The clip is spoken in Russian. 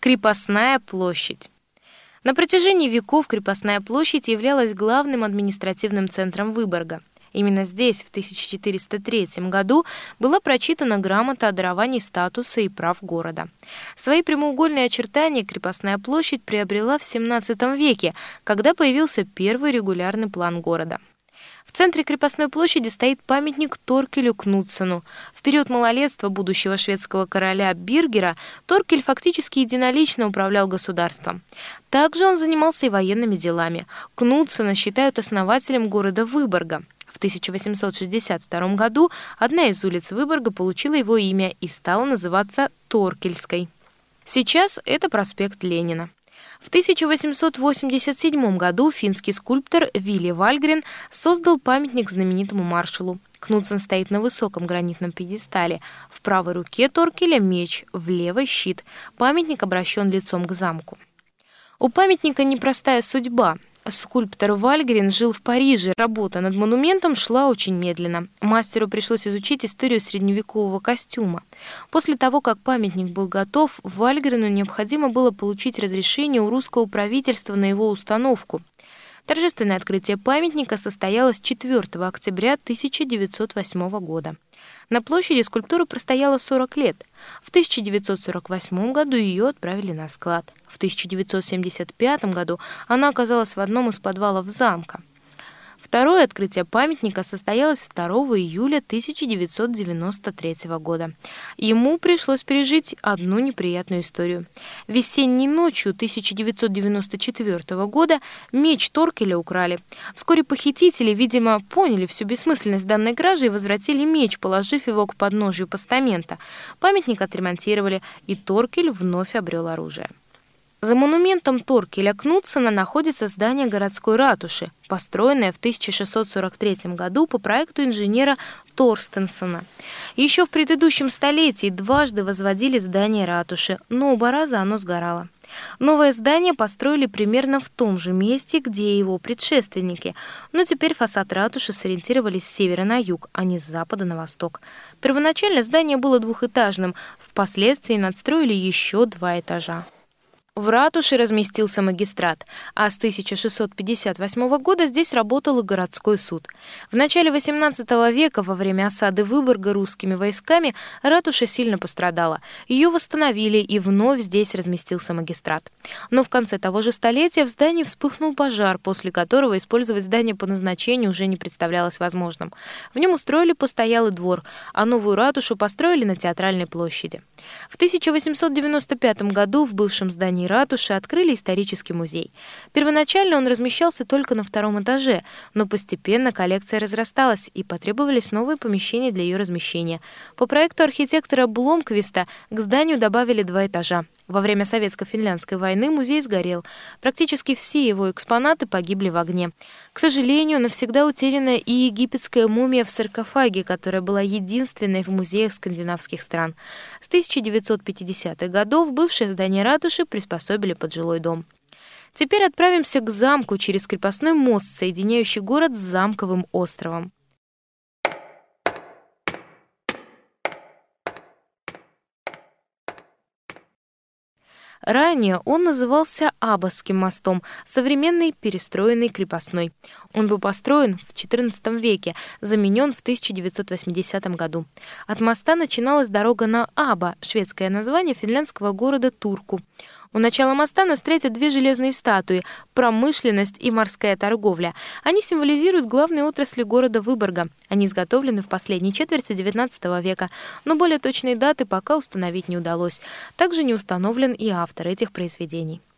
Крепостная площадь. На протяжении веков Крепостная площадь являлась главным административным центром Выборга. Именно здесь в 1403 году была прочитана грамота о даровании статуса и прав города. Свои прямоугольные очертания Крепостная площадь приобрела в XVII веке, когда появился первый регулярный план города. В центре Крепостной площади стоит памятник Торкелю Кнутсену. В период малолетства будущего шведского короля Биргера Торкель фактически единолично управлял государством. Также он занимался и военными делами. Кнутсена считают основателем города Выборга. В 1862 году одна из улиц Выборга получила его имя и стала называться Торкельской. Сейчас это проспект Ленина. В 1887 году финский скульптор Вилли Вальгрен создал памятник знаменитому маршалу. Кнутсен стоит на высоком гранитном пьедестале. В правой руке Торкеля меч, в левой щит. Памятник обращен лицом к замку. У памятника непростая судьба. Скульптор Вальгрен жил в Париже. Работа над монументом шла очень медленно. Мастеру пришлось изучить историю средневекового костюма. После того, как памятник был готов, Вальгрену необходимо было получить разрешение у русского правительства на его установку. Торжественное открытие памятника состоялось 4 октября 1908 года. На площади скульптура простояла 40 лет. В 1948 году ее отправили на склад. В 1975 году она оказалась в одном из подвалов замка. Второе открытие памятника состоялось 2 июля 1993 года. Ему пришлось пережить одну неприятную историю. Весенней ночью 1994 года меч Торкеля украли. Вскоре похитители, видимо, поняли всю бессмысленность данной кражи и возвратили меч, положив его к подножию постамента. Памятник отремонтировали, и Торкель вновь обрел оружие. За монументом Торкеля Кнутсена находится здание городской ратуши, построенное в 1643 году по проекту инженера Торстенсена. Еще в предыдущем столетии дважды возводили здание ратуши, но оба раза оно сгорало. Новое здание построили примерно в том же месте, где и его предшественники, но теперь фасад ратуши сориентировались с севера на юг, а не с запада на восток. Первоначально здание было двухэтажным, впоследствии надстроили еще 2 этажа. В ратуше разместился магистрат, а с 1658 года здесь работал и городской суд. В начале XVIII века, во время осады Выборга русскими войсками, ратуша сильно пострадала. Ее восстановили, и вновь здесь разместился магистрат. Но в конце того же столетия в здании вспыхнул пожар, после которого использовать здание по назначению уже не представлялось возможным. В нем устроили постоялый двор, а новую ратушу построили на Театральной площади. В 1895 году в бывшем здании ратуши открыли исторический музей. Первоначально он размещался только на 2-м этаже, но постепенно коллекция разрасталась и потребовались новые помещения для ее размещения. По проекту архитектора Бломквиста к зданию добавили 2 этажа. Во время Советско-финляндской войны музей сгорел. Практически все его экспонаты погибли в огне. К сожалению, навсегда утеряна и египетская мумия в саркофаге, которая была единственной в музеях скандинавских стран. С 1950-х годов бывшее здание ратуши приспособили под жилой дом. Теперь отправимся к замку через крепостной мост, соединяющий город с замковым островом. Ранее он назывался Абасским мостом, современный перестроенный крепостной. Он был построен в XIV веке, заменен в 1980 году. От моста начиналась дорога на Аба, шведское название финляндского города Турку. У начала моста нас встретят 2 железные статуи – промышленность и морская торговля. Они символизируют главные отрасли города Выборга. Они изготовлены в последней четверти XIX века, но более точные даты пока установить не удалось. Также не установлен и автор этих произведений.